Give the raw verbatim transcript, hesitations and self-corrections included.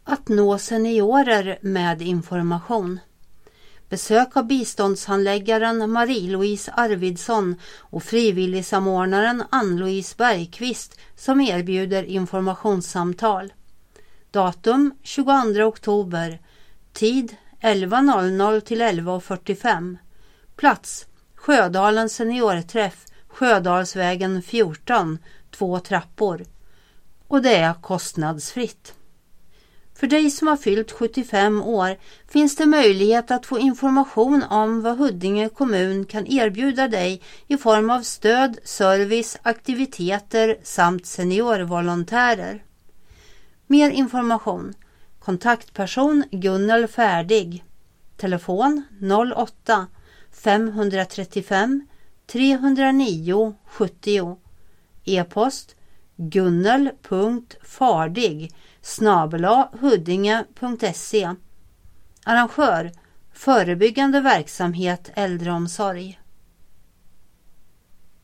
Att nå seniorer med information. Besök av biståndshandläggaren Marie-Louise Arvidsson och frivilligsamordnaren Ann-Louise Bergqvist som erbjuder informationssamtal. Datum tjugoandra oktober. Tid elva noll noll till elva fyrtiofem. Plats Sjödalen seniorträff, Sjödalsvägen fjorton, två trappor. Och det är kostnadsfritt. För dig som har fyllt sjuttiofem år finns det möjlighet att få information om vad Huddinge kommun kan erbjuda dig i form av stöd, service, aktiviteter samt seniorvolontärer. Mer information. Kontaktperson Gunnel Färdig. Telefon noll åtta fem tre fem tre noll nio sjuttio. E-post gunnel punkt fardig snabel-a huddinge punkt se. Arrangör Förebyggande verksamhet äldreomsorg.